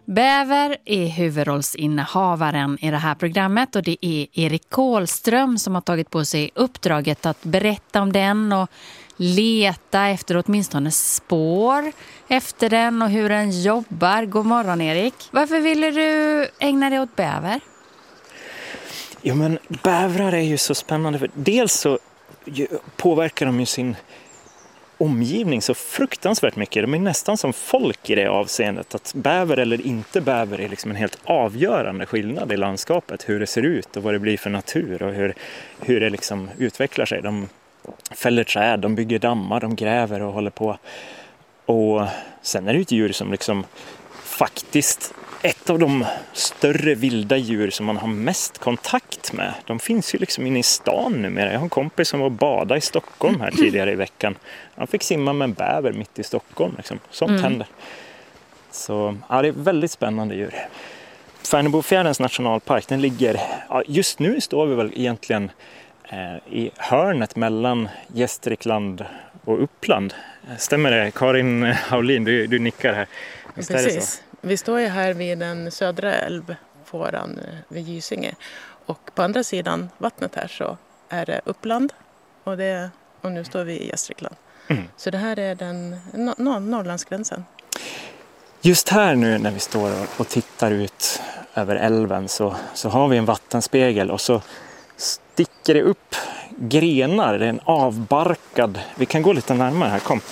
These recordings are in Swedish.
Bäver är huvudrollsinnehavaren i det här programmet och det är Erik Kålström som har tagit på sig uppdraget att berätta om den och leta efter åtminstone spår efter den och hur den jobbar. God morgon Erik. Varför ville du ägna dig åt bäver? Jo men bävrar är ju så spännande för dels så påverkar de ju sin omgivning så fruktansvärt mycket. De är nästan som folk i det avseendet. Att bäver eller inte bäver är liksom en helt avgörande skillnad i landskapet. Hur det ser ut och vad det blir för natur och hur det liksom utvecklar sig. De fäller träd, de bygger dammar, de gräver och håller på. Och sen är det ett djur som liksom faktiskt ett av de större vilda djur som man har mest kontakt med. De finns ju liksom inne i stan numera. Jag har en kompis som var bada i Stockholm här tidigare i veckan. Han fick simma med en bäver mitt i Stockholm. Liksom. Sånt händer. Så ja, det är väldigt spännande djur. Färnebofjärdens nationalpark, den ligger... Ja, just nu står vi väl egentligen i hörnet mellan Gästrikland och Uppland. Stämmer det? Karin Haulin, du nickar här. Visst precis. Vi står ju här vid den södra älvfåran vid Gysinge. Och på andra sidan vattnet här så är det Uppland och nu står vi i Gästrikland. Så det här är den Norrlandsgränsen. Just här nu när vi står och tittar ut över älven så har vi en vattenspegel och så sticker det upp grenar. Det är en avbarkad... Vi kan gå lite närmare här, kom.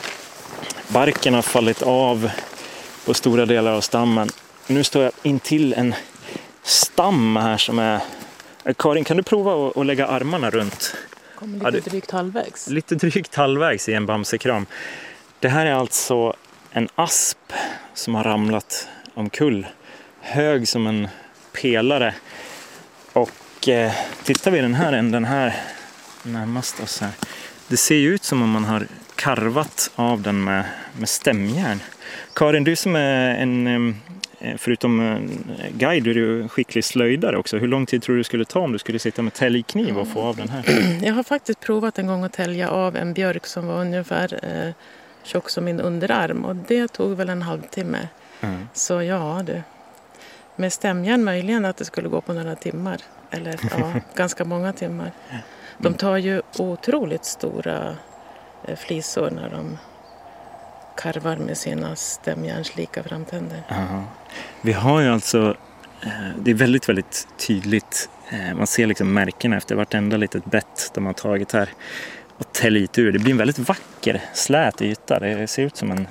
Barken har fallit av på stora delar av stammen. Nu står jag intill en stam här som är... Karin, kan du prova att lägga armarna runt? Kommer lite drygt halvvägs. Lite drygt halvvägs i en bamsekram. Det här är alltså en asp som har ramlat omkull. Hög som en pelare. Och tittar vi den här änden här närmast oss här. Det ser ju ut som om man har karvat av den med stämjärn. Karin, du som är förutom guide, du är ju skicklig slöjdare också. Hur lång tid tror du skulle ta om du skulle sitta med täljkniv och få av den här? Jag har faktiskt provat en gång att tälja av en björk som var ungefär tjock som min underarm. Och det tog väl en halvtimme. Så ja, med stämjärn möjligen att det skulle gå på några timmar. Eller ja, ganska många timmar. De tar ju otroligt stora flisor när de karvar med sina stämjärnslika framtänder. Vi har ju alltså, det är väldigt, väldigt tydligt. Man ser liksom märkena efter vartenda litet bett de har tagit här och täljt ur. Det blir en väldigt vacker, slät yta. Det ser ut som en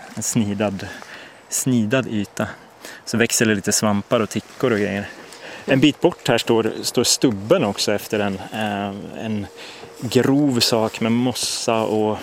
snidad yta. Så växer det lite svampar och tickor och grejer. En bit bort här står stubben också efter en grov sak med mossa och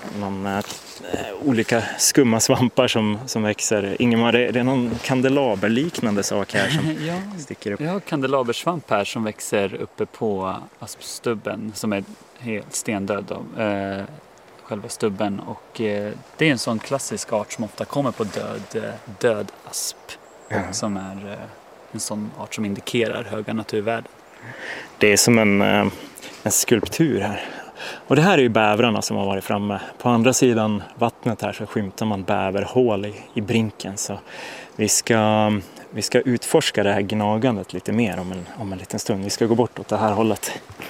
olika skumma svampar som växer. Ingemar, det är någon kandelaberliknande sak här som sticker upp. Vi har kandelabersvamp här som växer uppe på aspstubben som är helt stendöd av själva stubben. Och det är en sån klassisk art som ofta kommer på död asp. Som är en sån art som indikerar höga naturvärden. Det är som en skulptur här. Och det här är ju bävrarna som har varit framme. På andra sidan vattnet här så skymtar man bäverhål i brinken. Så vi ska utforska det här gnagandet lite mer om en liten stund. Vi ska gå bort åt det här hållet.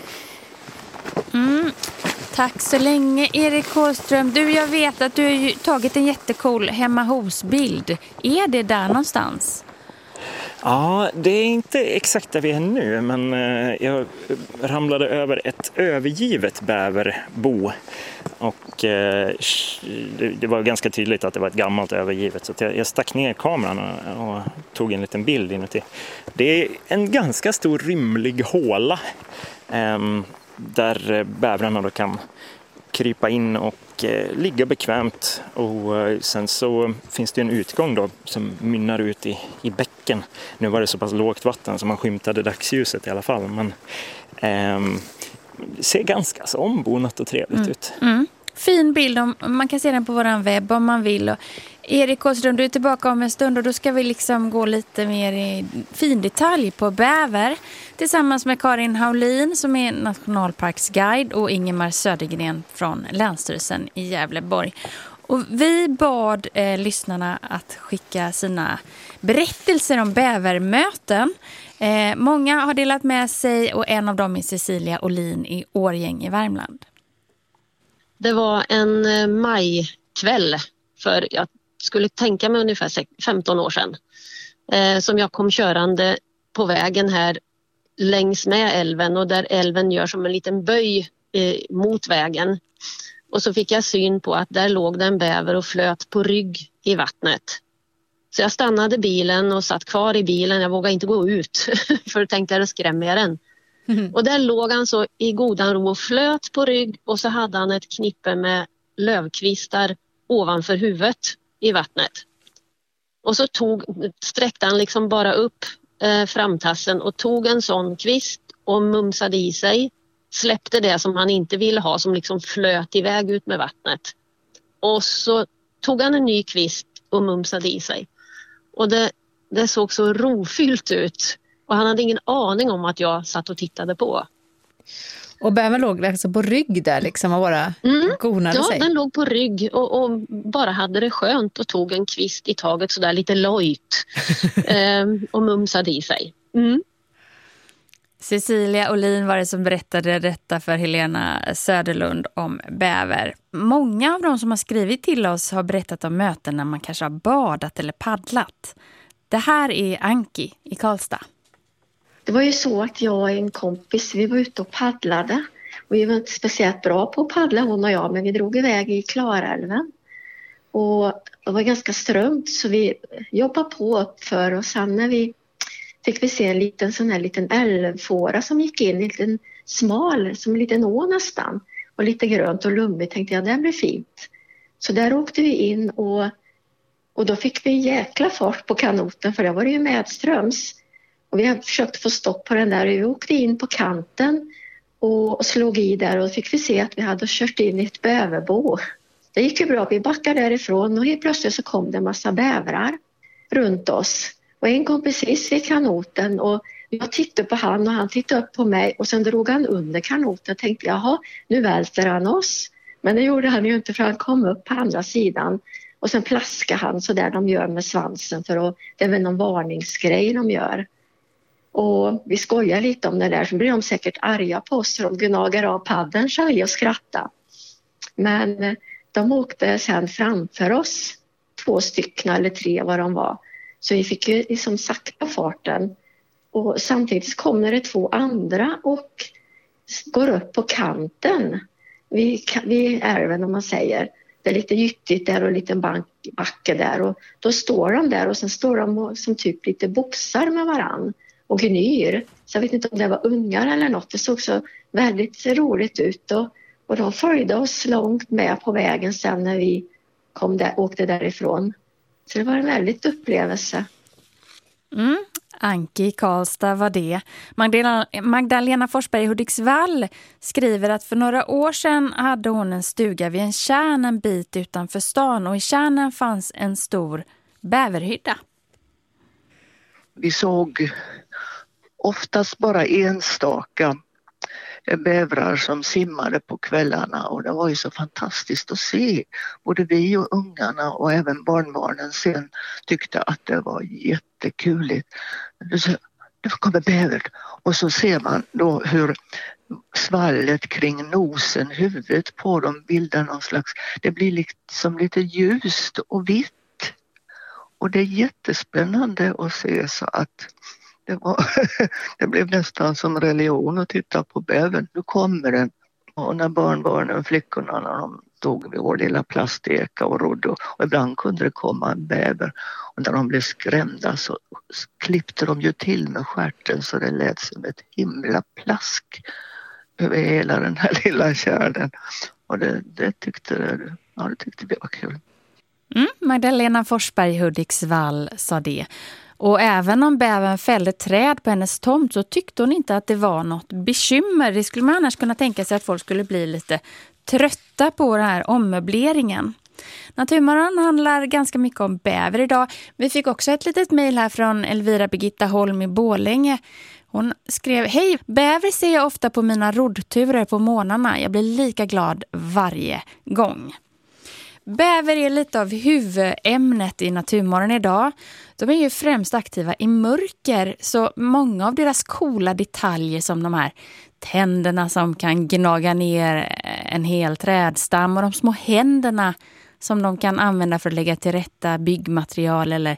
Tack så länge Erik Kålström. Jag vet att du har tagit en jättecool hemma hos-bild. Är det där någonstans? Ja, det är inte exakt där vi är nu, men jag ramlade över ett övergivet bäverbo och det var ganska tydligt att det var ett gammalt övergivet, så jag stack ner kameran och tog en liten bild inuti. Det är en ganska stor rymlig håla där bävrarna då kan krypa in och ligga bekvämt, och sen så finns det en utgång då som mynnar ut i bäcken. Nu var det så pass lågt vatten så man skymtade dagsljuset i alla fall, men det ser ganska så ombonat och trevligt ut. Fin bild, man kan se den på våran webb om man vill. Och Erik Kålström, du är tillbaka om en stund och då ska vi liksom gå lite mer i fin detalj på bäver tillsammans med Karin Haulin som är nationalparksguide och Ingemar Södergren från Länsstyrelsen i Gävleborg. Och vi bad lyssnarna att skicka sina berättelser om bävermöten. Många har delat med sig och en av dem är Cecilia Olin i Årjäng i Värmland. Det var en majkväll för jag skulle tänka mig ungefär 15 år sedan. Som jag kom körande på vägen här längs med älven och där älven gör som en liten böj mot vägen. Och så fick jag syn på att där låg det en bäver och flöt på rygg i vattnet. Så jag stannade bilen och satt kvar i bilen. Jag vågade inte gå ut för jag tänkte att det skrämmer den. Och där låg han så i godan ro och flöt på rygg och så hade han ett knippe med lövkvistar ovanför huvudet i vattnet. Och så sträckte han liksom bara upp framtassen och tog en sån kvist och mumsade i sig. Släppte det som han inte ville ha som liksom flöt iväg ut med vattnet. Och så tog han en ny kvist och mumsade i sig. Och det såg så rofyllt ut. Och han hade ingen aning om att jag satt och tittade på. Och bävern låg alltså på rygg där liksom och bara gonade sig? Ja, den låg på rygg och bara hade det skönt och tog en kvist i taget sådär lite lojt och mumsade i sig. Cecilia Olin var det som berättade detta för Helena Söderlund om bäver. Många av de som har skrivit till oss har berättat om möten när man kanske har badat eller paddlat. Det här är Anki i Karlstad. Det var ju så att jag och en kompis, vi var ute och paddlade. Och vi var inte speciellt bra på att paddla hon och jag, men vi drog iväg i Klarälven. Och det var ganska strömt så vi jobbade på upp för och sen när vi fick vi se en liten älvfåra som gick in, en liten smal, som en liten å nästan. Och lite grönt och lummigt tänkte jag, det blir fint. Så där åkte vi in och då fick vi en jäkla fart på kanoten för det var det ju medströms. Och vi hade försökt få stopp på den där och vi åkte in på kanten och slog i där och fick vi se att vi hade kört in i ett bäverbo. Det gick ju bra, vi backade därifrån och helt plötsligt så kom det en massa bävrar runt oss. Och en kom precis vid kanoten och jag tittade på han och han tittade upp på mig och sen drog han under kanoten och tänkte jaha, nu välter han oss. Men det gjorde han ju inte för han kom upp på andra sidan och sen plaskade han så där de gör med svansen för att det är väl någon varningsgrej de gör. Och vi skojar lite om det där så blir de säkert arga på oss och de gnagar av paddeln och skratta. Men de åkte sen framför oss 2 stycken eller 3 vad de var. Så vi fick ju liksom sakta farten. Och samtidigt kommer det 2 andra och går upp på kanten vid älven om man säger. Det är lite gyttigt där och en liten backe där. Och då står de där och sen står de som typ lite boxar med varann och gnyr. Så jag vet inte om det var ungar eller något. Det såg så väldigt roligt ut. Och de följde oss långt med på vägen sen när vi åkte därifrån. Så det var en väldigt upplevelse. Anki i Karlstad var det. Magdalena Forsberg i Hudiksvall skriver att för några år sedan hade hon en stuga vid en tjärn en bit utanför stan och i tjärnen fanns en stor bäverhydda. Vi såg oftast bara enstaka bävrar som simmade på kvällarna och det var ju så fantastiskt att se. Både vi och ungarna och även barnbarnen sen tyckte att det var jättekuligt. Det kommer bäver och så ser man då hur svallet kring nosen, huvudet på dem bildar någon slags, det blir liksom lite ljust och vitt. Och det är jättespännande att se så att det blev nästan som religion att titta på bävern. Nu kommer den. Och när barnbarnen, flickorna, när de stod vid vår lilla plasteka och rodde och ibland kunde det komma en bäver. Och när de blev skrämda så klippte de ju till med stjärten så det lät som ett himla plask över hela den här lilla kärlen. Och det tyckte vi var kul. Magdalena Forsberg Hudiksvall sa det. Och även om bävern fällde träd på hennes tomt så tyckte hon inte att det var något bekymmer. Det skulle man annars kunna tänka sig att folk skulle bli lite trötta på den här ommöbleringen. Naturmorgon handlar ganska mycket om bäver idag. Vi fick också ett litet mejl här från Elvira Birgitta Holm i Borlänge. Hon skrev: hej, bäver ser jag ofta på mina roddturer på månaderna. Jag blir lika glad varje gång. Bäver är lite av huvudämnet i Naturmorgon idag. De är ju främst aktiva i mörker, så många av deras coola detaljer som de här tänderna som kan gnaga ner en hel trädstam och de små händerna som de kan använda för att lägga till rätta byggmaterial eller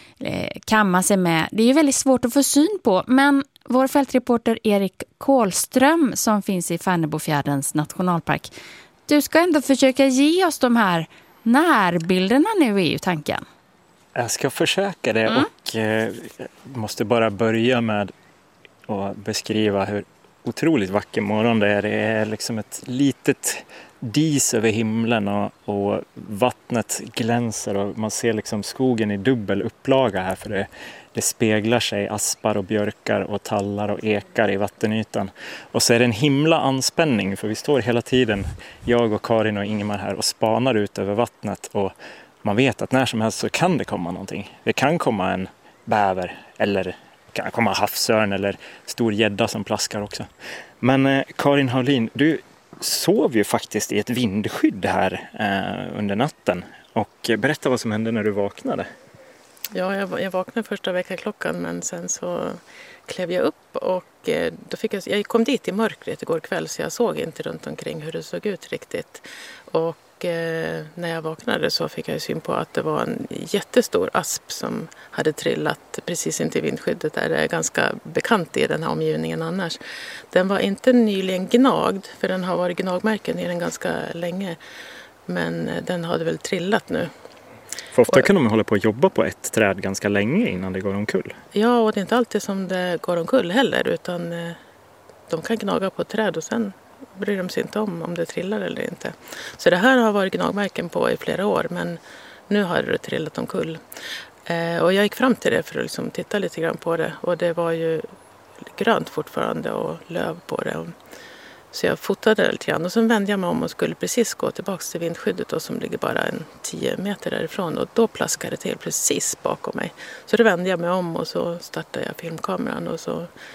kamma sig med. Det är ju väldigt svårt att få syn på, men vår fältreporter Erik Kålström som finns i Färnebofjärdens nationalpark, du ska ändå försöka ge oss de här närbilderna nu, är ju tanken. Jag ska försöka det och måste bara börja med att beskriva hur otroligt vacker morgon det är. Det är liksom ett litet dis över himlen och vattnet glänser och man ser liksom skogen i dubbel upplaga här, för det speglar sig aspar och björkar och tallar och ekar i vattenytan. Och så är det en himla anspänning, för vi står hela tiden, jag och Karin och Ingemar här, och spanar ut över vattnet, och man vet att när som helst så kan det komma någonting. Det kan komma en bäver eller kan komma havsörn eller stor gädda som plaskar också. Men Karin Haulin, du sov ju faktiskt i ett vindskydd här under natten. Och berätta vad som hände när du vaknade. Ja, jag vaknade första väckarklockan, men sen så klev jag upp och då fick jag kom dit i mörkret igår kväll, så jag såg inte runt omkring hur det såg ut riktigt. Och när jag vaknade så fick jag syn på att det var en jättestor asp som hade trillat precis intill vindskyddet, där det är ganska bekant i den här omgivningen annars. Den var inte nyligen gnagd, för den har varit gnagmärken i den ganska länge, men den hade väl trillat nu. För ofta kan de hålla på att jobba på ett träd ganska länge innan det går omkull. Ja, och det är inte alltid som det går omkull heller, utan de kan gnaga på ett träd och sen bryr de sig inte om det trillar eller inte. Så det här har varit gnagmärken på i flera år, men nu har det trillat omkull. Och jag gick fram till det för att liksom titta lite grann på det, och det var ju grönt fortfarande och löv på det. Så jag fotade lite grann och sen vände jag mig om och skulle precis gå tillbaka till vindskyddet då, som ligger bara 10 meter därifrån, och då plaskade det till precis bakom mig. Så då vände jag mig om och så startade jag filmkameran och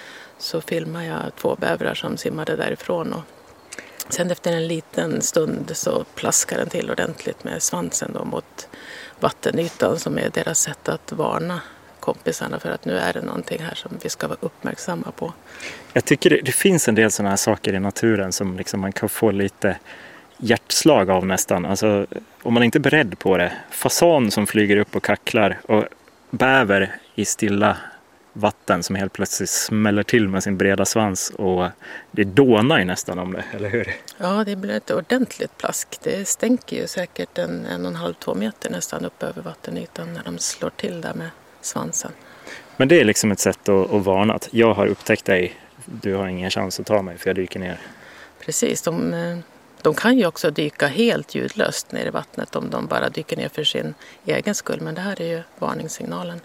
så filmade jag 2 bävrar som simmade därifrån, och sen efter en liten stund så plaskade den till ordentligt med svansen då mot vattenytan, som är deras sätt att varna kompisarna för att nu är det någonting här som vi ska vara uppmärksamma på. Jag tycker det finns en del sådana här saker i naturen som liksom man kan få lite hjärtslag av nästan. Alltså, om man inte är beredd på det. Fasan som flyger upp och kacklar, och bäver i stilla vatten som helt plötsligt smäller till med sin breda svans, och det dånar ju nästan om det, eller hur? Ja, det blir ett ordentligt plask. Det stänker ju säkert 1,5-2 meter nästan upp över vattenytan när de slår till där med svansen. Men det är liksom ett sätt att varna att jag har upptäckt dig, du har ingen chans att ta mig för jag dyker ner. Precis, de kan ju också dyka helt ljudlöst ner i vattnet om de bara dyker ner för sin egen skull, men det här är ju varningssignalen.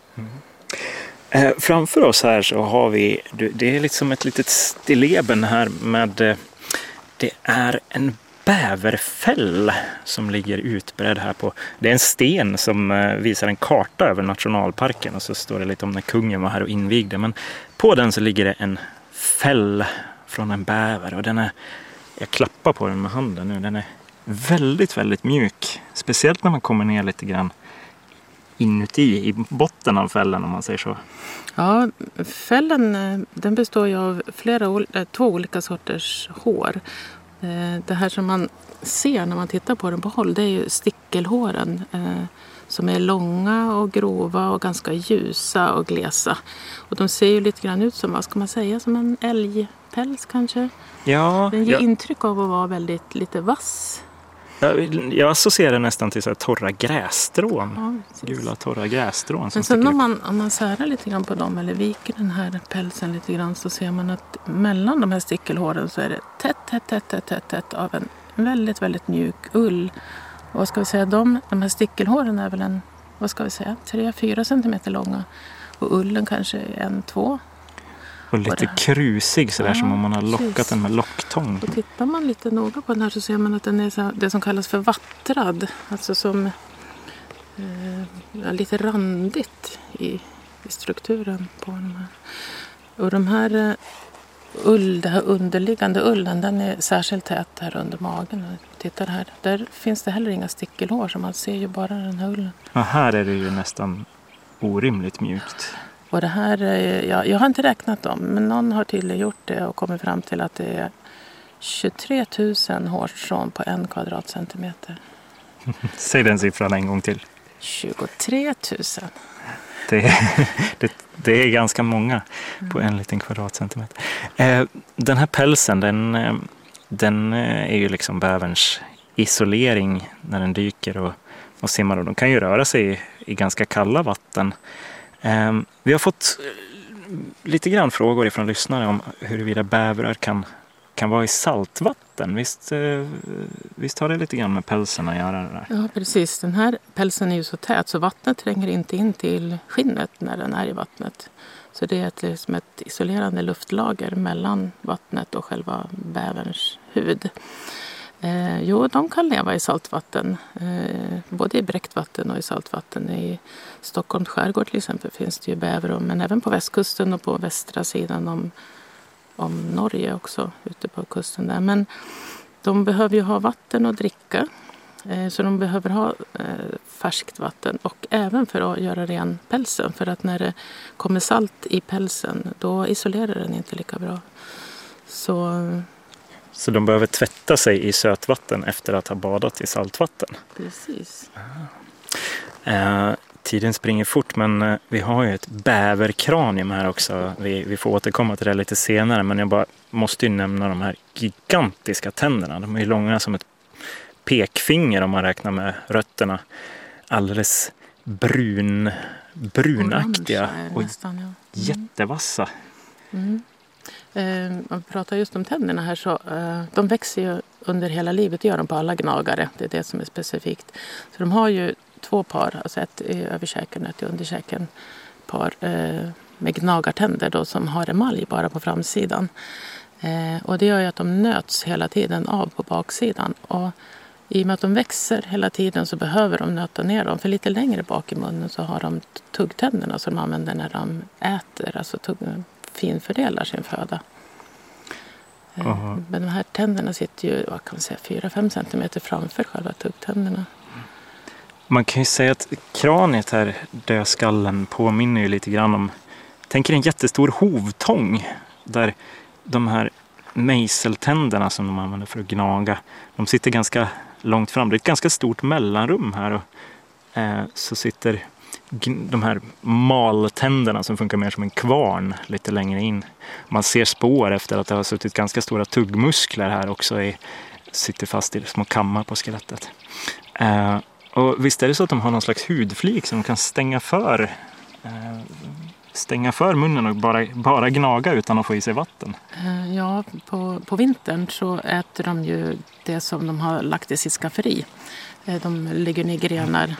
Framför oss här så har vi, det är liksom ett litet stilleben här med, det är en bäverfäll som ligger utbredd här på. Det är en sten som visar en karta över nationalparken, och så står det lite om när kungen var här och invigde. Men på den så ligger det en fäll från en bäver, och den är, jag klappar på den med handen nu, den är väldigt, väldigt mjuk. Speciellt när man kommer ner lite grann inuti, i botten av fällen om man säger så. Ja, fällen den består ju av 2 olika sorters hår. Det här som man ser när man tittar på den på håll, det är ju stickelhåren som är långa och grova och ganska ljusa och glesa. Och de ser ju lite grann ut som, vad ska man säga, som en älgpäls kanske. Ja, den ger intryck av att vara väldigt lite vass. Jag associerar nästan till så här torra grässtrån. Ja, gula torra grässtrån. Men sen om man särar lite grann på dem eller viker den här pälsen lite grann, så ser man att mellan de här stickelhåren så är det tätt av en väldigt, väldigt mjuk ull. Och vad ska vi säga, de här stickelhåren är väl 3-4 centimeter långa, och ullen kanske 1-2. Och lite krusig sådär, som om man har lockat precis. Den med locktång. Och tittar man lite noga på den här så ser man att den är det som kallas för vattrad. Alltså som lite randigt i strukturen på de här. Och de här ull, det här underliggande ullen, den är särskilt tät här under magen. Tittar här, där finns det heller inga stickelhår, så man ser ju bara den här ullen. Ja, här är det ju nästan orimligt mjukt. Och det här, jag har inte räknat dem, men någon har tydligen gjort det och kommit fram till att det är 23 000 hårstrån på 1 kvadratcentimeter. Säg den siffran en gång till. 23 000. Det är ganska många på 1 liten kvadratcentimeter. Den här pälsen, den är ju liksom bäverns isolering när den dyker och simmar. Och de kan ju röra sig i ganska kalla vatten. Vi har fått lite grann frågor ifrån lyssnare om huruvida bävrar kan vara i saltvatten. Visst har det lite grann med pälsen att göra det där? Ja, precis. Den här pälsen är ju så tät så vattnet tränger inte in till skinnet när den är i vattnet. Så det är som ett isolerande luftlager mellan vattnet och själva bäverns hud. De kan leva i saltvatten, både i bräckt vatten och i saltvatten. I Stockholms skärgård till exempel finns det ju bäver, men även på västkusten och på västra sidan om Norge också, ute på kusten där. Men de behöver ju ha vatten att dricka, så de behöver ha färskt vatten och även för att göra ren pälsen. För att när det kommer salt i pälsen, då isolerar den inte lika bra. Så de behöver tvätta sig i sötvatten efter att ha badat i saltvatten? Precis. Tiden springer fort, men vi har ju ett bäverkranium här också. Vi får återkomma till det lite senare, men jag bara måste ju nämna de här gigantiska tänderna. De är ju långa som ett pekfinger om man räknar med rötterna. Alldeles brunaktiga och jättevassa. Man pratar just om tänderna här, så de växer ju under hela livet, det gör de på alla gnagare. Det är det som är specifikt. Så de har ju 2 par, alltså ett i överkäken och ett i underkäken, par med gnagartänder då, som har emalj bara på framsidan. Och det gör ju att de nöts hela tiden av på baksidan. Och i och med att de växer hela tiden så behöver de nöta ner dem. För lite längre bak i munnen så har de tuggtänderna som de använder när de äter, alltså finfördelar sin föda. Men de här tänderna sitter ju 4-5 centimeter framför själva tuggtänderna. Man kan ju säga att kraniet här, dödskallen, påminner ju lite grann om, tänker en jättestor hovtång där de här mejseltänderna som de använder för att gnaga, de sitter ganska långt fram. Det är ett ganska stort mellanrum här, och så sitter de här maltänderna som funkar mer som en kvarn lite längre in. Man ser spår efter att det har suttit ganska stora tuggmuskler här också, sitter fast i små kammar på skelettet. Och visst är det så att de har någon slags hudflik som de kan stänga för munnen och bara gnaga utan att få i sig vatten? Ja, på vintern så äter de ju det som de har lagt i sitt skafferi. De ligger ner grenar.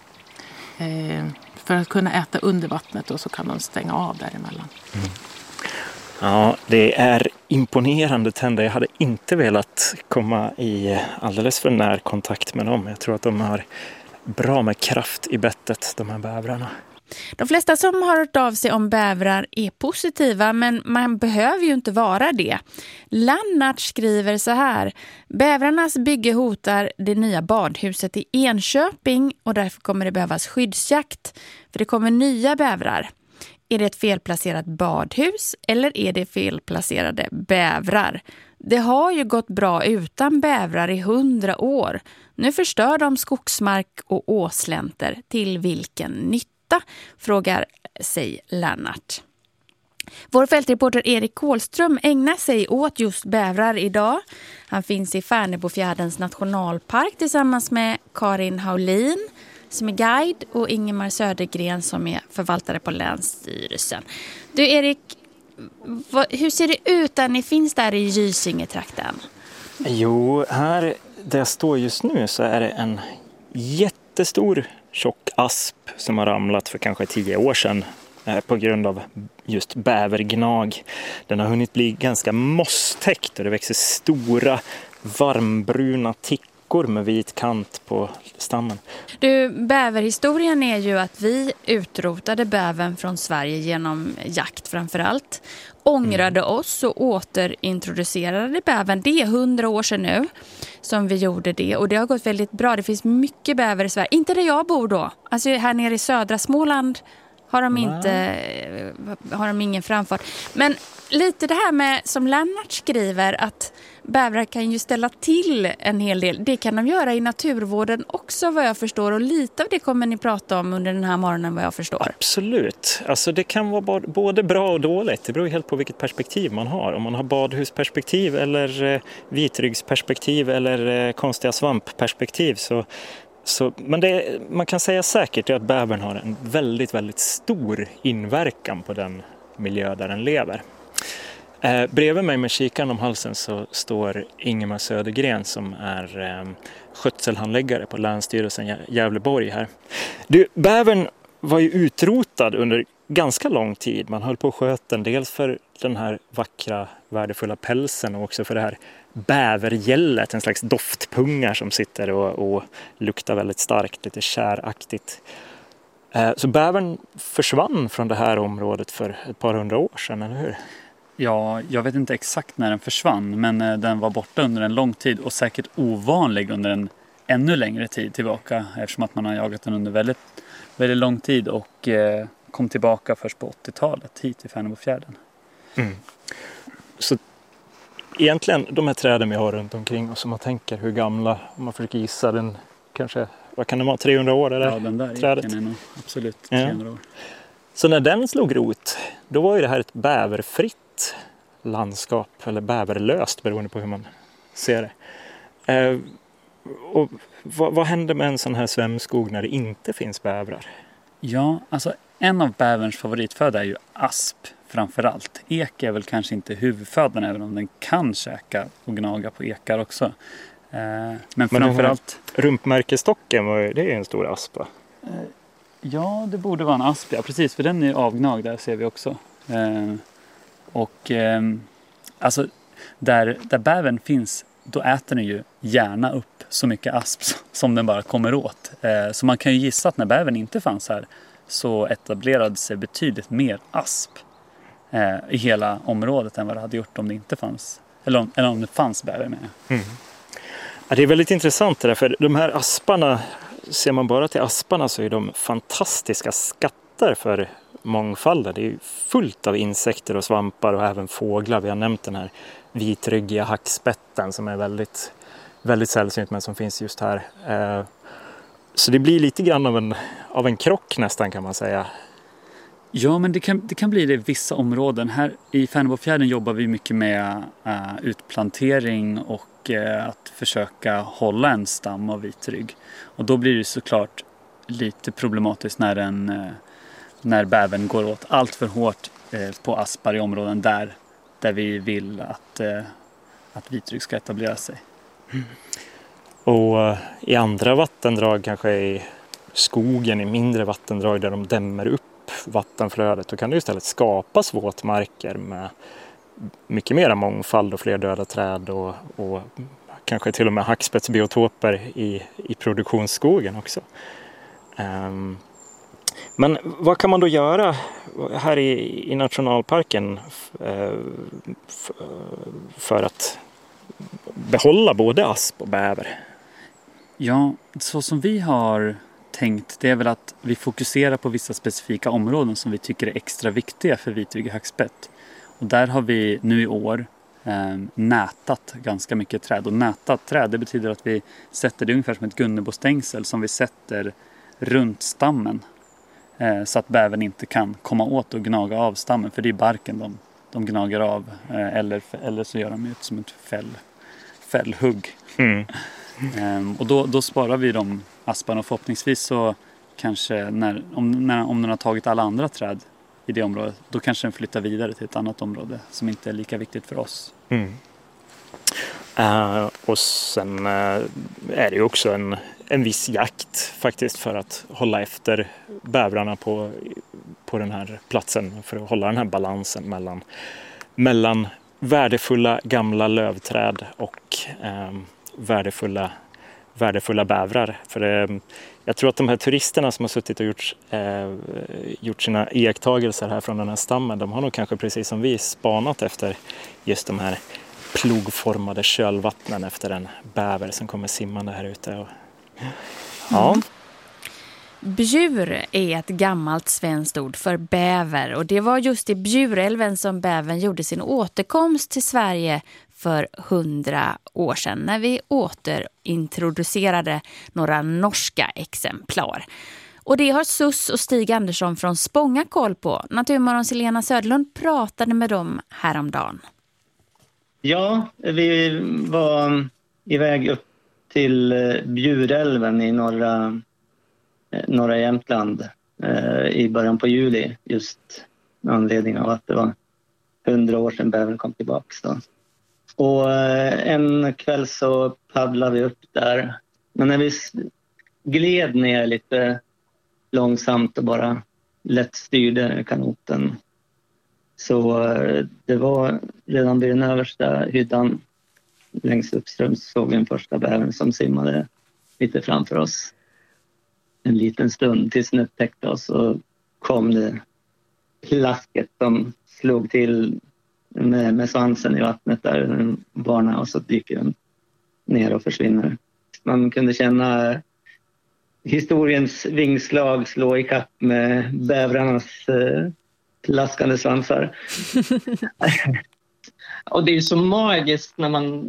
För att kunna äta under vattnet, och så kan de stänga av däremellan. Ja, det är imponerande tänder. Jag hade inte velat komma i alldeles för när kontakt med dem. Jag tror att de har bra med kraft i bettet, de här bävrarna. De flesta som har hört av sig om bävrar är positiva, men man behöver ju inte vara det. Lannart skriver så här: bävrarnas bygge hotar det nya badhuset i Enköping och därför kommer det behövas skyddsjakt, för det kommer nya bävrar. Är det ett felplacerat badhus eller är det felplacerade bävrar? Det har ju gått bra utan bävrar i 100 år. Nu förstör de skogsmark och åslänter. Till vilken nytta? Frågar sig Lannart. Vår fältreporter Erik Kålström ägnar sig åt just bävrar idag. Han finns i Färnebofjärdens nationalpark tillsammans med Karin Haulin som är guide och Ingemar Södergren som är förvaltare på Länsstyrelsen. Du Erik, hur ser det ut där ni finns där i Gysingetrakten? Jo, här där jag står just nu så är det en jättestor tjock asp som har ramlat för kanske 10 år sedan på grund av just bävergnag. Den har hunnit bli ganska mosstäckt och det växer stora varmbruna dockor med vit kant på stammen. Du, bäverhistorien är ju att vi utrotade bävern från Sverige genom jakt framförallt. Ångrade oss och återintroducerade bävern. Det är 100 år sedan nu som vi gjorde det. Och det har gått väldigt bra. Det finns mycket bäver i Sverige. Inte där jag bor då. Alltså här nere i södra Småland har de ingen framfart. Men lite det här med som Lennart skriver att bävrar kan ju ställa till en hel del. Det kan de göra i naturvården också vad jag förstår. Och lite av det kommer ni prata om under den här morgonen vad jag förstår. Absolut. Alltså det kan vara både bra och dåligt. Det beror helt på vilket perspektiv man har. Om man har badhusperspektiv eller vitryggsperspektiv eller konstiga svampperspektiv men man kan säga säkert att bävern har en väldigt, väldigt stor inverkan på den miljö där den lever. Bredvid mig med kikaren om halsen så står Ingemar Södergren som är skötselhandläggare på Länsstyrelsen Gävleborg här. Bävern var ju utrotad under ganska lång tid. Man höll på att sköta den dels för den här vackra, värdefulla pälsen och också för det här bävergället, en slags doftpungar som sitter och luktar väldigt starkt, lite käraktigt. Så bävern försvann från det här området för ett par 100 år sedan, eller hur? Ja, jag vet inte exakt när den försvann, men den var borta under en lång tid och säkert ovanlig under en ännu längre tid tillbaka eftersom att man har jagat den under väldigt, väldigt lång tid och kom tillbaka först på 80-talet hit till Färnebofjärden. Mm. Så egentligen de här träden vi har runt omkring och som man tänker hur gamla, om man försöker gissa den kanske, vad kan det vara, 300 år eller? Ja, den där trädet. är nog absolut 300 år. Så när den slog rot, då var ju det här ett bäverfritt landskap, eller bäverlöst beroende på hur man ser det. Och vad händer med en sån här svämskog när det inte finns bävrar? Ja, alltså en av bäverns favoritföda är ju asp framförallt. Ek är väl kanske inte huvudfödan även om den kan käka och gnaga på ekar också. Men framförallt... Rumpmärkestocken, det är en stor asp, va? Ja, det borde vara en asp, ja precis, för den är avgnagd, där ser vi också. Alltså där bävern finns, då äter den ju gärna upp så mycket asp som den bara kommer åt. Så man kan ju gissa att när bävern inte fanns här så etablerade sig betydligt mer asp i hela området än vad det hade gjort om det inte fanns. Eller om det fanns bäver med. Mm. Ja, det är väldigt intressant det där, för de här asparna, ser man bara till asparna så är de fantastiska skatter för mångfalden. Det är ju fullt av insekter och svampar och även fåglar. Vi har nämnt den här vitryggiga hackspetten som är väldigt, väldigt sällsynt men som finns just här. Så det blir lite grann av en krock nästan, kan man säga. Ja, men det kan bli det i vissa områden. Här i Färnebofjärden jobbar vi mycket med utplantering och att försöka hålla en stam av vitrygg. Och då blir det såklart lite problematiskt när bävern går åt allt för hårt på aspar i områden där vi vill att vitrygg ska etablera sig. Mm. Och i andra vattendrag, kanske i skogen, i mindre vattendrag där de dämmer upp vattenflödet, då kan det istället skapas våtmarker med mycket mera mångfald och fler döda träd och kanske till och med hackspettsbiotoper i produktionsskogen också. Men vad kan man då göra här i nationalparken för att behålla både asp och bäver? Ja, så som vi har tänkt, det är väl att vi fokuserar på vissa specifika områden som vi tycker är extra viktiga för vitryggig hackspett. Och där har vi nu i år nätat ganska mycket träd. Och nätat träd, det betyder att vi sätter det ungefär som ett gunnebostängsel som vi sätter runt stammen. Så att bävern inte kan komma åt och gnaga av stammen. För det är barken de gnagar av. Eller så gör de ut som ett fällhugg. Mm. Och då sparar vi de asparna. Och förhoppningsvis så kanske om den har tagit alla andra träd i det området, då kanske den flyttar vidare till ett annat område som inte är lika viktigt för oss. Mm. Och sen är det ju också en viss jakt faktiskt för att hålla efter bävrarna på den här platsen, för att hålla den här balansen mellan värdefulla gamla lövträd och värdefulla värdefulla bävrar. För jag tror att de här turisterna som har suttit och gjort sina iakttagelser här från den här stammen, de har nog kanske precis som vi spanat efter just de här plogformade kölvattnen efter en bäver som kommer simmande här ute. Ja. Bjur är ett gammalt svenskt ord för bäver, och det var just i Bjurälven som bävern gjorde sin återkomst till Sverige för 100 år sedan, när vi återintroducerade några norska exemplar. Och det har Sus och Stig Andersson från Spånga koll på. Naturmorgons Helena Söderlund pratade med dem häromdagen. Ja, vi var iväg upp till Bjurälven i norra Jämtland i början på juli, just med anledning av att det var 100 år sedan bävern kom tillbaka då. Och en kväll så paddlade vi upp där, men när vi gled ner lite långsamt och bara lätt styrde kanoten, så det var redan vid den översta hyddan längst uppströms såg vi en första bävern som simmade lite framför oss en liten stund tills den upptäckte oss, och kom det plasket som slog till med svansen i vattnet där den varnar, och så dyker den ner och försvinner. Man kunde känna historiens vingslag slå i kapp med bävrarnas plaskande svansar. Och det är så magiskt när man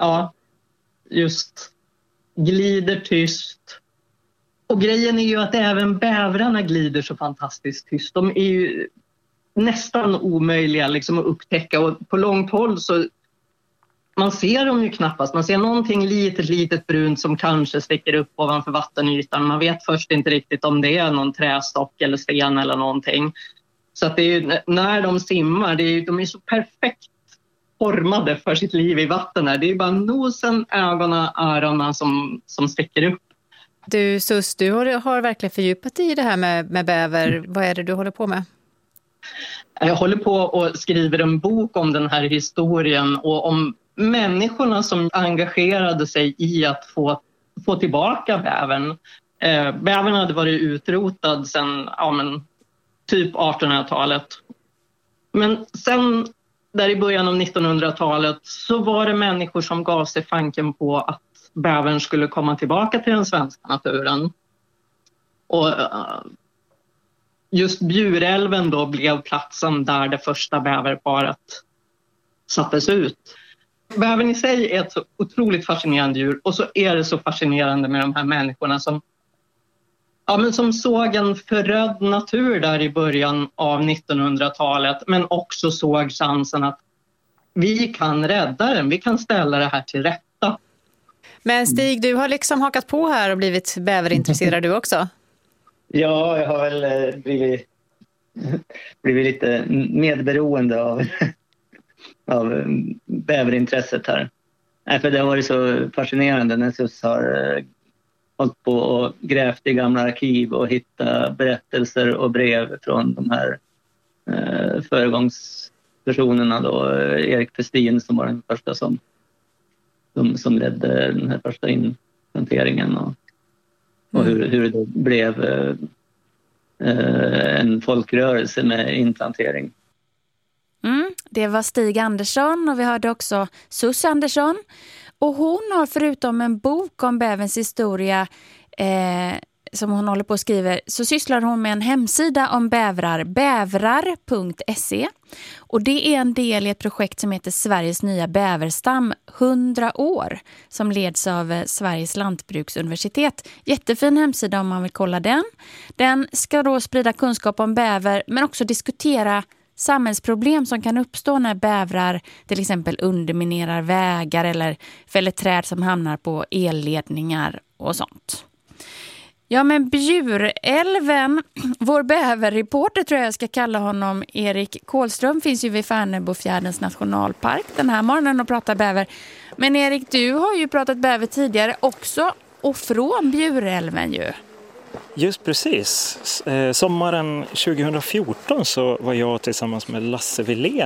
just glider tyst. Och grejen är ju att även bävrarna glider så fantastiskt tyst. De är ju nästan omöjliga liksom att upptäcka, och på långt håll så man ser dem ju knappast. Man ser någonting litet brunt som kanske sticker upp ovanför vattenytan. Man vet först inte riktigt om det är någon trästock eller sten eller någonting. Så att det är ju, när de simmar, de är så perfekt formade för sitt liv i vatten här. Det är bara nosen, ögonen, öronen som sticker upp. Du Sus, du har verkligen fördjupat dig i det här med bäver. Vad är det du håller på med? Jag håller på och skriver en bok om den här historien och om människorna som engagerade sig i att få tillbaka bävern. Bävern hade varit utrotad sedan typ 1800-talet. Men sen där i början av 1900-talet så var det människor som gav sig fanken på att bävern skulle komma tillbaka till den svenska naturen. Och just Bjurälven då blev platsen där det första bäverparet sattes ut. Bävern i sig är ett så otroligt fascinerande djur, och så är det så fascinerande med de här människorna som såg en förödd natur där i början av 1900-talet, men också såg chansen att vi kan rädda den, vi kan ställa det här till rätta. Men Stig, du har liksom hakat på här och blivit bäverintresserad du också? Ja, jag har väl blivit lite medberoende av bäverintresset här. För det har varit så fascinerande när Sus har hållit på och grävt i gamla arkiv och hittat berättelser och brev från de här föregångspersonerna då. Erik Festin som var den första som ledde den här första inplanteringen och hur det då blev en folkrörelse med inplantering. Det var Stig Andersson, och vi hörde också Sus Andersson. Och hon har förutom en bok om bäverns historia som hon håller på att skriva, så sysslar hon med en hemsida om bävrar, bävrar.se. Och det är en del i ett projekt som heter Sveriges nya bäverstam 100 år, som leds av Sveriges lantbruksuniversitet. Jättefin hemsida om man vill kolla den. Den ska då sprida kunskap om bäver, men också diskutera samhällsproblem som kan uppstå när bävrar till exempel underminerar vägar eller fäller träd som hamnar på elledningar och sånt. Ja, men Bjurälven, vår bäverreporter tror jag ska kalla honom, Erik Kålström, finns ju vid Färnebofjärdens nationalpark den här morgonen och pratar bäver. Men Erik, du har ju pratat bäver tidigare också, och från Bjurälven ju. Just precis. Sommaren 2014 så var jag tillsammans med Lasse Wilén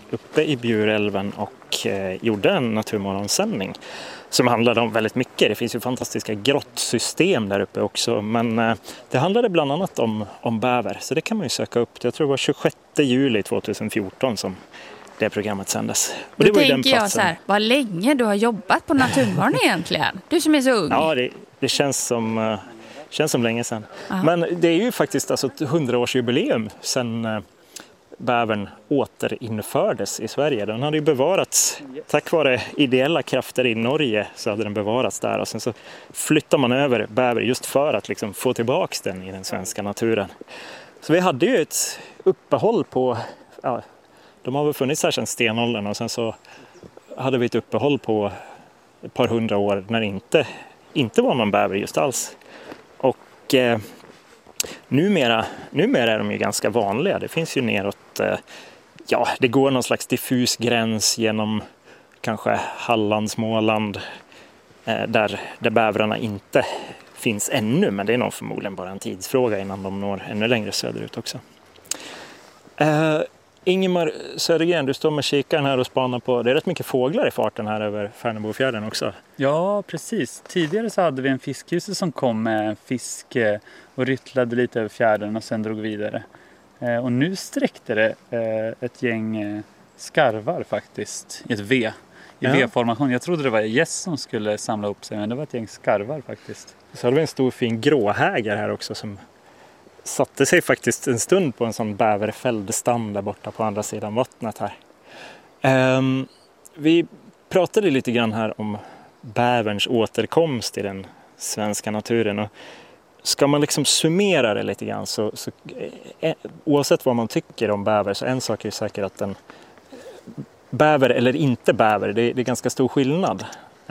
uppe i Bjurälven och gjorde en naturmorgonsändning som handlade om väldigt mycket. Det finns ju fantastiska grottsystem där uppe också, men det handlade bland annat om bäver, så det kan man ju söka upp. Jag tror det var 26 juli 2014 som det programmet sändes. Och Då det var tänker jag så här, vad länge du har jobbat på Naturmorgon egentligen. Du som är så ung. Ja, det känns som länge sedan. Aha. Men det är ju faktiskt alltså ett 100-årsjubileum sedan bävern återinfördes i Sverige. Den hade ju bevarats tack vare ideella krafter i Norge, så hade den bevarats där. Och sen så flyttar man över bäver just för att liksom få tillbaka den i den svenska naturen. Så vi hade ju ett uppehåll på... Ja, de har väl funnits här sedan stenåldern, och sen så hade vi ett uppehåll på ett par 100 år när det inte var någon bäver just alls. Och numera är de ju ganska vanliga. Det finns ju neråt, det går någon slags diffus gräns genom kanske Halland, Småland, där bävrarna inte finns ännu, men det är nog förmodligen bara en tidsfråga innan de når ännu längre söderut också. Ingemar Södergren, du står med kikaren här och spanar på. Det är rätt mycket fåglar i farten här över Färnebofjärden också. Ja, precis. Tidigare så hade vi en fiskljuse som kom med en fisk och ryttlade lite över fjärden och sen drog vidare. Och nu sträckte det ett gäng skarvar faktiskt i ett V. I V-formation. Jag trodde det var gäss som skulle samla upp sig, men det var ett gäng skarvar faktiskt. Så hade vi en stor fin gråhäger här också som satte sig faktiskt en stund på en sån bäverfälldestam där borta på andra sidan vattnet här. Vi pratade lite grann här om bäverns återkomst i den svenska naturen, och ska man liksom summera det lite grann så oavsett vad man tycker om bäver, så en sak är ju säkert att den bäver eller inte bäver, det är ganska stor skillnad.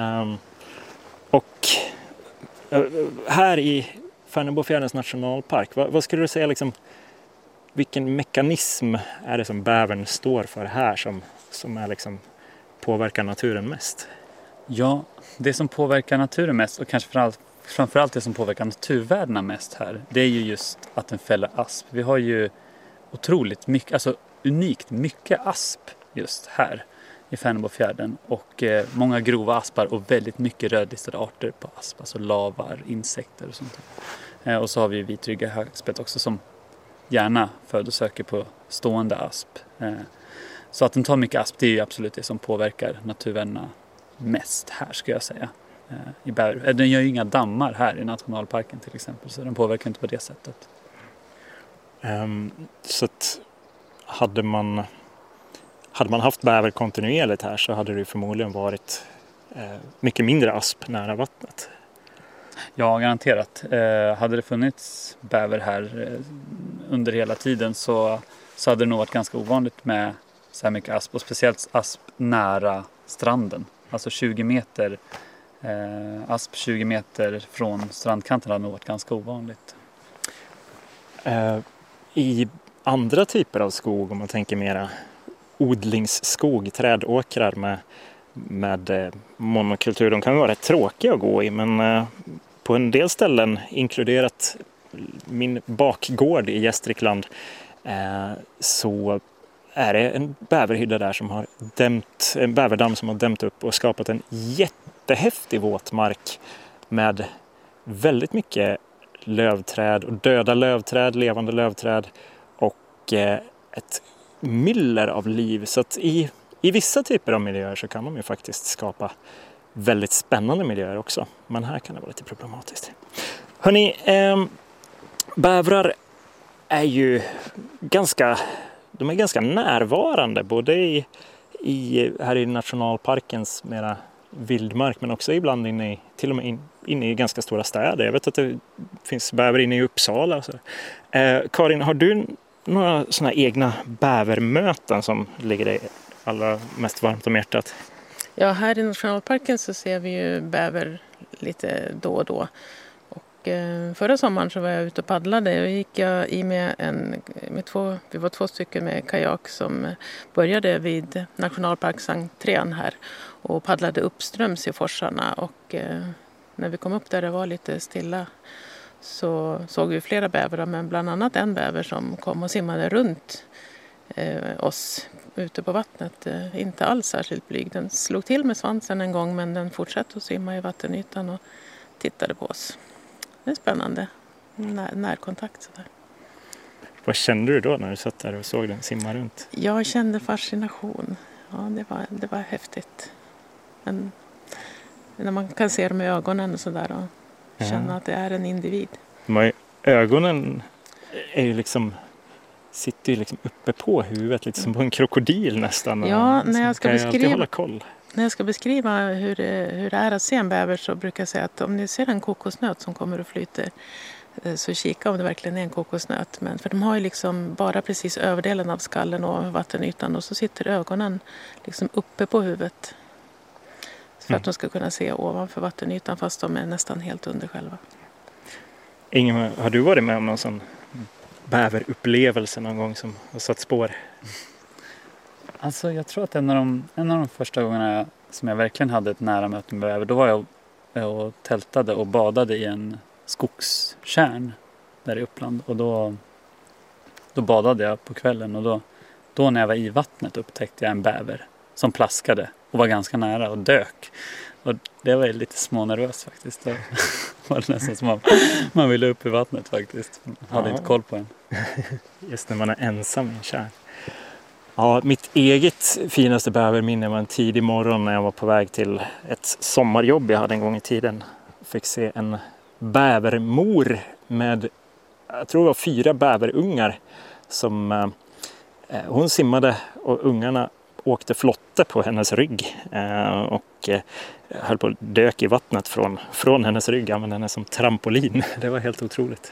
Och här i Färnebofjärdens nationalpark, vad skulle du säga liksom, vilken mekanism är det som bävern står för här som är liksom påverkar naturen mest? Ja, det som påverkar naturen mest, och kanske framförallt det som påverkar naturvärdena mest här, det är ju just att den fäller asp. Vi har ju otroligt mycket, alltså unikt mycket asp just här i Färnebofjärden, och många grova aspar och väldigt mycket rödlistade arter på asp, alltså lavar, insekter och sånt. Och så har vi vitryggiga högspett också som gärna födosöker på stående asp. Så att den tar mycket asp, det är ju absolut det som påverkar naturvärdena mest här, ska jag säga. Den gör ju inga dammar här i nationalparken till exempel, så den påverkar inte på det sättet. Så att hade man haft bäver kontinuerligt här, så hade det förmodligen varit mycket mindre asp nära vattnet. Ja, garanterat. Hade det funnits bäver här under hela tiden så hade det nog varit ganska ovanligt med så här mycket asp, och speciellt asp nära stranden. Alltså 20 meter asp 20 meter från strandkanten hade nog varit ganska ovanligt. I andra typer av skog, om man tänker mera odlingsskog, trädåkrar med monokultur, de kan vara rätt tråkiga att gå i, men på en del ställen, inkluderat min bakgård i Gästrikland, så är det en bäverhydda där som har en bäverdamm som har dämt upp och skapat en jättehäftig våtmark med väldigt mycket lövträd och döda lövträd, levande lövträd och ett myller av liv. Så att i vissa typer av miljöer så kan de ju faktiskt skapa väldigt spännande miljöer också. Men här kan det vara lite problematiskt. Hörrni, bävrar är ju ganska närvarande både här i nationalparkens mera vildmark, men också ibland till och med inne i ganska stora städer. Jag vet att det finns bäver inne i Uppsala och så. Karin, har du några såna egna bävermöten som ligger dig allra mest varmt om hjärtat? Ja, här i nationalparken så ser vi ju bäver lite då och då. Och förra sommaren så var jag ute och paddlade och gick jag i vi var 2 stycken med kajak som började vid nationalparksentrén här och paddlade uppströms i forsarna, och när vi kom upp där det var lite stilla så såg vi flera bävrar, men bland annat en bäver som kom och simmade runt oss ute på vattnet. Inte alls särskilt blyg. Den slog till med svansen en gång men den fortsatte att simma i vattenytan och tittade på oss. Det är spännande. Närkontakt sådär. Vad kände du då när du satt där och såg den simma runt? Jag kände fascination. Ja, det var häftigt. Men när man kan se dem i ögonen och sådär och känna att det är en individ. Ögonen är ju liksom, sitter ju liksom uppe på huvudet, lite som på en krokodil nästan. Ja, när jag ska hålla koll. När jag ska beskriva hur det är att se en bäver så brukar jag säga att om ni ser en kokosnöt som kommer och flyter så kika om det verkligen är en kokosnöt. Men för de har ju liksom bara precis överdelen av skallen och vattenytan och så sitter ögonen liksom uppe på huvudet. För att de ska kunna se ovanför vattenytan fast de är nästan helt under själva. Ingemar, har du varit med om någon sån bäverupplevelse någon gång som har satt spår? Alltså jag tror att en av de första gångerna som jag verkligen hade ett nära möte med bäver, då var jag och tältade och badade i en skogskärn där i Uppland. Och då badade jag på kvällen och då när jag var i vattnet upptäckte jag en bäver som plaskade och var ganska nära och dök. Och det var lite smånervöst faktiskt. Det var nästan som man ville upp i vattnet faktiskt. Hade inte koll på en. Just när man är ensam i en kärn. Ja, mitt eget finaste bäverminne var en tidig morgon när jag var på väg till ett sommarjobb jag hade en gång i tiden. Fick se en bävermor med, jag tror det var 4 bäverungar som hon simmade och ungarna åkte flotte på hennes rygg och höll på att dök i vattnet från hennes rygg, använde henne som trampolin. Det var helt otroligt.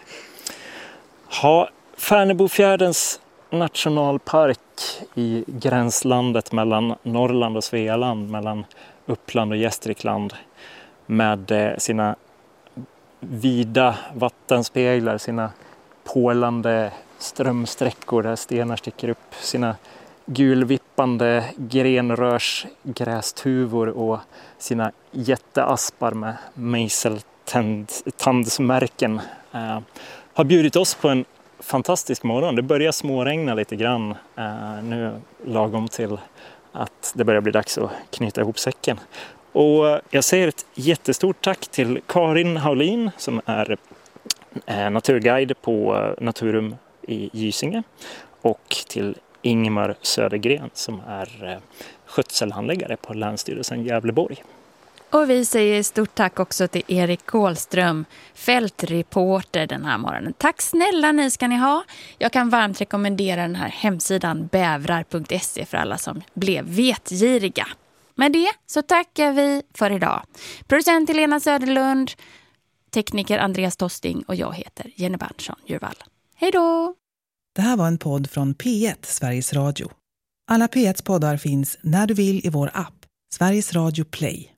Färnebofjärdens nationalpark i gränslandet mellan Norrland och Svealand, mellan Uppland och Gästrikland, med sina vida vattenspeglar, sina pålande strömsträckor där stenar sticker upp, sina gulvippande grenrörsgrästuvor och sina jätteaspar med mejseltandsmärken har bjudit oss på en fantastisk morgon. Det börjar småregna lite grann nu, lagom till att det börjar bli dags att knyta ihop säcken. Och jag säger ett jättestort tack till Karin Haulin som är naturguide på Naturum i Gysinge och till Ingemar Södergren som är skötselhandläggare på Länsstyrelsen Gävleborg. Och vi säger stort tack också till Erik Kålström, fältreporter den här morgonen. Tack snälla ni ska ni ha. Jag kan varmt rekommendera den här hemsidan bävrar.se för alla som blev vetgiriga. Med det så tackar vi för idag. Producent Helena Söderlund, tekniker Andreas Tosting och jag heter Jenny Berntsson-Djurvall. Hej då! Det här var en podd från P1, Sveriges Radio. Alla P1s poddar finns när du vill i vår app, Sveriges Radio Play.